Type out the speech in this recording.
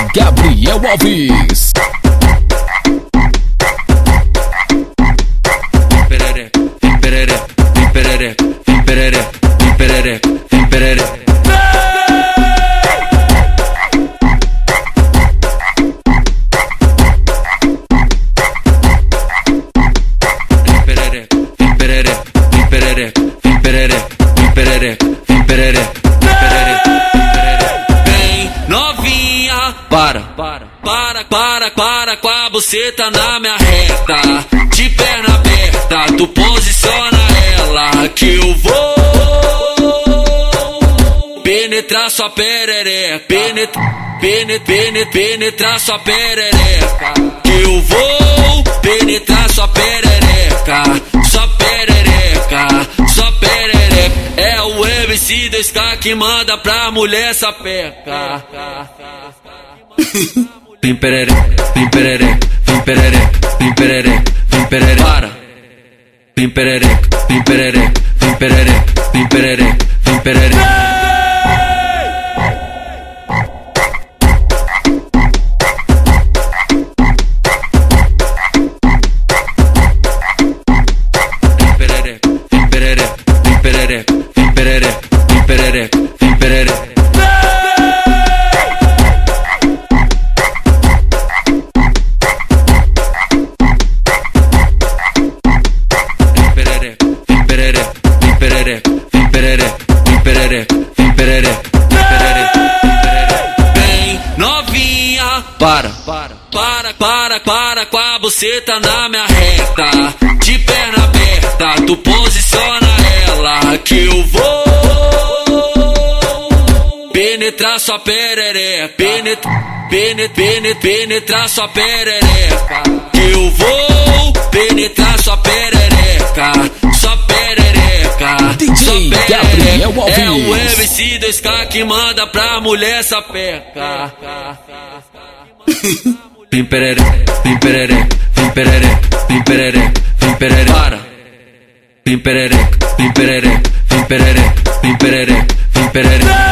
Gabriel Alves. Vem novinha, para com a buceta na minha reta. De perna aberta, tu posiciona ela que eu vou penetrar sua perereca, penetrar sua perereca, que eu vou penetrar sua perereca, sua perereca, sua perereca. É o MC 2K que manda pra mulher sapeca. Vem perereca, vem perereca, vem perereca, vem perereca, vem perereca. Para. Vem perereca, vem perereca, vem perereca, vem perereca, vem perereca. Vem novinha, para com a buceta na minha reta. De perna aberta, tu posiciona ela que eu vou penetrar sua perereca, penetrar sua perereca, que eu vou penetrar sua perereca, sua perereca, DJ Gabriel Alves. É o MC 2K que manda pra mulher sapeca. Vem perereca, vem perereca, vem perereca, vem perereca, vem perereca. Para. Vem perereca, vem perereca, vem perereca, vem perereca, vem perereca.